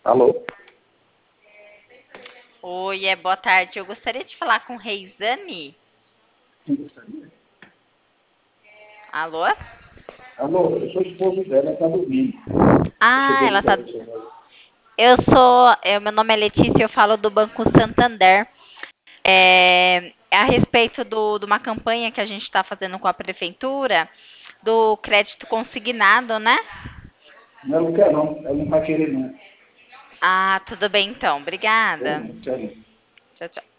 Alô? Oi, boa tarde. Eu gostaria de falar com Reisane. Quem gostaria? Alô? Alô, eu sou esposo dela, ela está dormindo. Ah, Chegou a ela tá. ligar seu. Meu nome é Letícia, eu falo do Banco Santander. É a respeito de uma campanha que a gente está fazendo com a prefeitura do crédito consignado, né? Não, ela não quer não, ela não vai querer não. Ah, tudo bem então. Quer Obrigada. não, quer não. Tchau, tchau.